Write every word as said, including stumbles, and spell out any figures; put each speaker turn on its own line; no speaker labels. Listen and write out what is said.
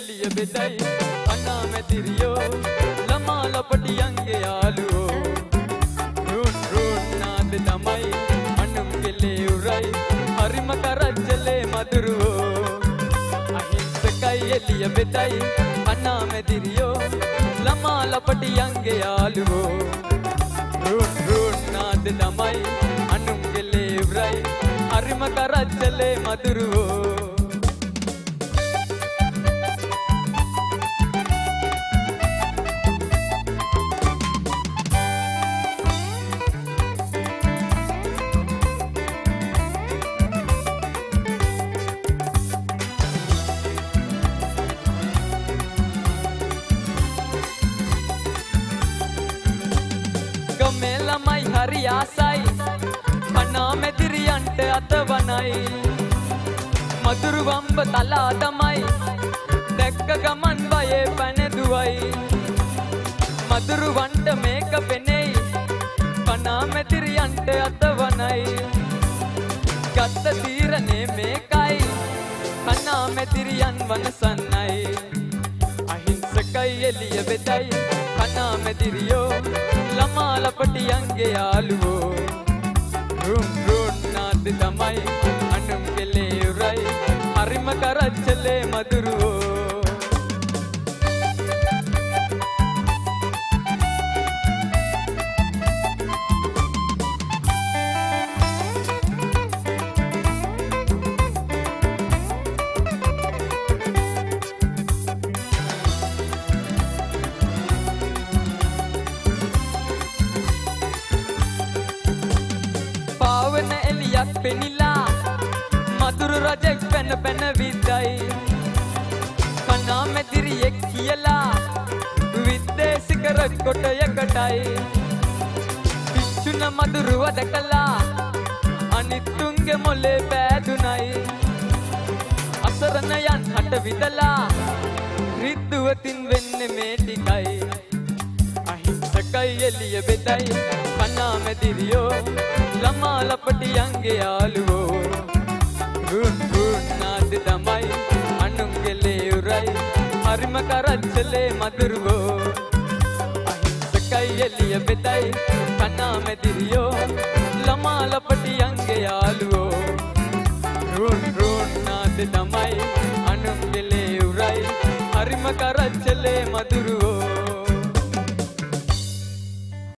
එළිය බෙදයි අනාමැදිරියෝ ළමා ලපටියන්ගේ යාළුවෝ රුන් රුන් නාද තමයි අනුම් කෙලේ උරයි හරිම කරච්චලේ මදුරුවෝ අහිංසකයි එළිය බෙදයි අනාමැදිරියෝ ළමා ලපටියන්ගේ යාළුවෝ රුන් රුන් නාද තමයි අනුම් කෙලේ උරයි හරිම කරච්චලේ මදුරුවෝ ළමයි හරි ආසයි අනාමැදිරියන්ට අතවනයි මధుර වම්බ තලා තමයි දැක්ක ගමන් වයේ පැනදුවයි මధుර වන්ට මේක පෙනෙයි අනාමැදිරියන්ට අතවනයි ගත්ත තීරණේ මේකයි අනාමැදිරියන් වනසන්නයි අහිංසකයි එළිය බෙදයි අනාමැදිරියෝ ළමා ලපටියන්ගේ යාළුවෝ රුන් රුන් නාද තමයි අනුම් කෙලේ උරයි හරිම කරච්චලේ මදුරුවෝ පාවන එළියක් පෙනිලා මధుර රජෙක් පැන පැන විද්දයි අනාමැදිරියෙක් කියලා විද්දේශික රෙකොටයකටයි පිච්චුන මధుරව දැකලා අනිත්තුන්ගේ මොලේ පෑදුනයි අසරණයන් හට විදලා රිද්දුවතින් වෙන්නේ මේ ටිකයි අහිංසකයි එළිය බෙදයි අනාමැදිරියෝ ළමා ලපටියන්ගේ යාළුවෝ රුන් රුන් නාද තමයි අනුම් කෙලේ උරයි හරිම කරච්චලේ මදුරුවෝ අහිංසකයි එළිය බෙදයි අනාමැදිරියෝ ළමා ලපටියන්ගේ යාළුවෝ රුන් රුන් නාද තමයි අනුම් කෙලේ උරයි හරිම කරච්චලේ මදුරුවෝ